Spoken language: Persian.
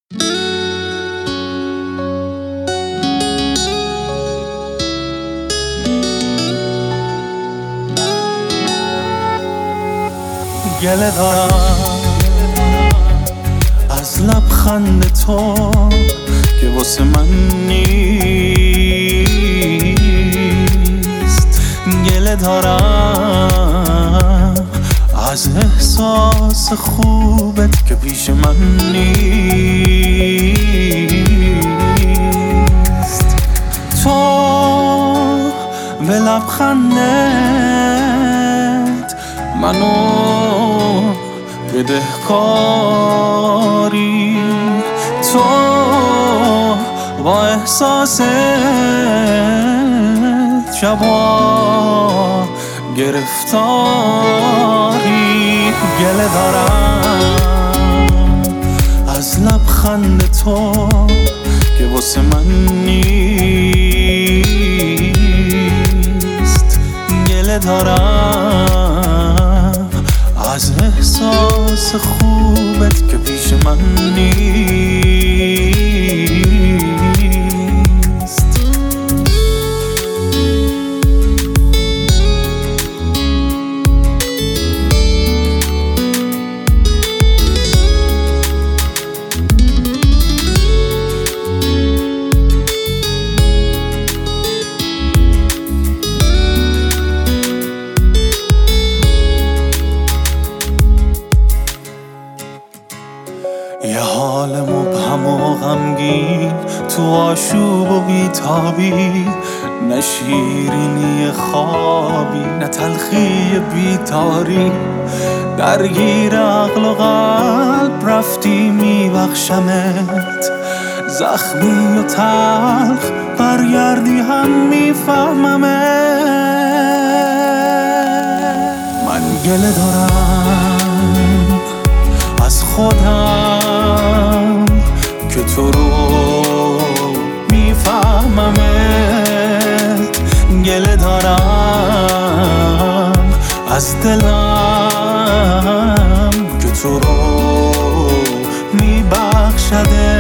گله دارم از لبخند تو که واسه من نیست. گله دارم از احساس خوبت که پیش من نیست. تو به لبخندت منو بدهکاری، تو با احساست شبا گرفتاری. گله دارم از لبخند تو که واسه من نیست. گله دارم از احساس خوبت که پیش من نیست. یه حال مبهم و غمگین تو آشوب و بیتابی، نه شیرینی خوابی نه تلخی بیداری. درگیر عقل و قلب رفتی میبخشمت، زخمی و تلخ برگردی هم میفهممت. من گله دارم از خودم که تو رو میفهممت. گله دارم از دلم که تو رو میبخشده.